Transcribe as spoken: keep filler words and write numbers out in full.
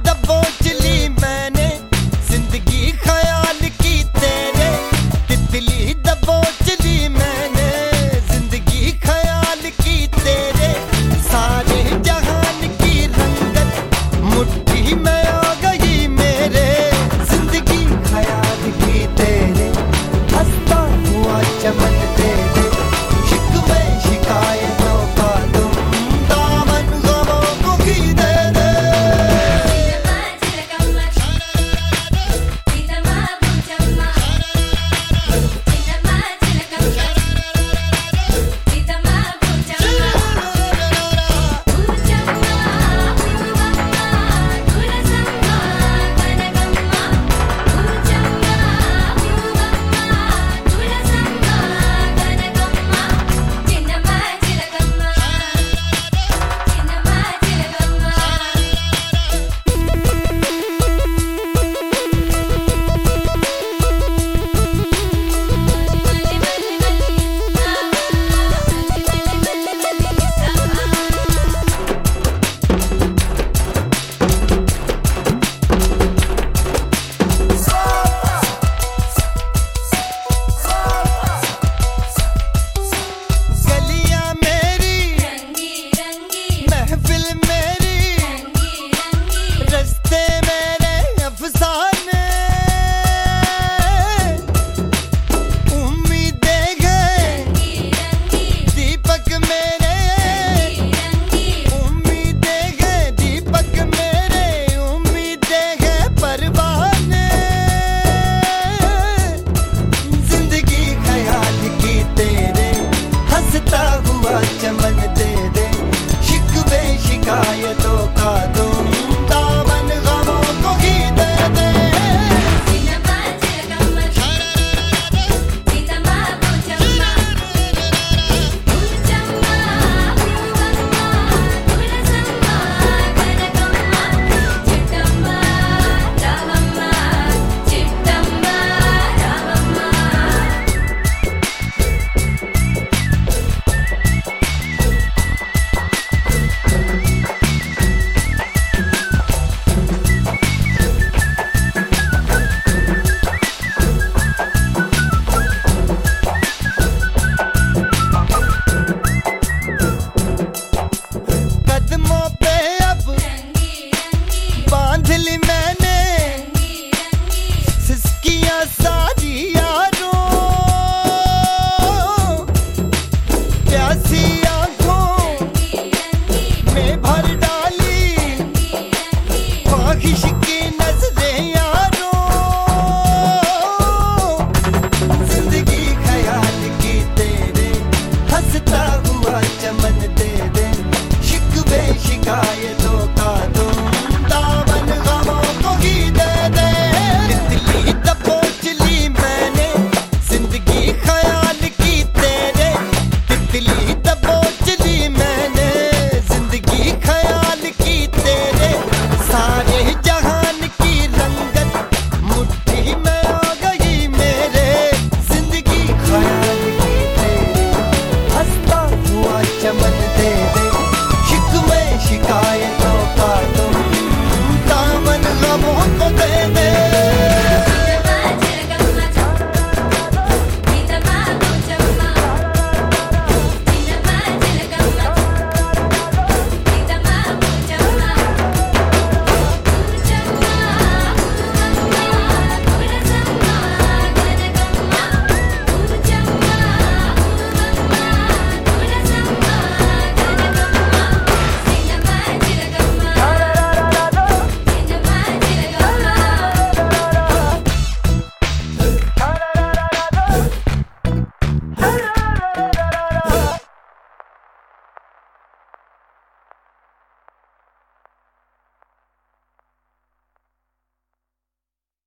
दबोच ली मैंने जिंदगी ख्याल की तेरे, तितली दबोच ली मैंने जिंदगी ख्याल की तेरे, सारे जहान की रंगत मुट्ठी में आ गई मेरे, जिंदगी ख्याल की तेरे, हंसता हुआ चमन तेरे, शिकवे शिकायतों का तुम दामन गमों को की दे दे। चमन दे दे, शिकवे शिकायतों का तुम दामन गमों को ही दे दे। बांध ली मैंने सिसकियां सारी यारों, प्यासी आंखों में भर डाली ख्वाहिश।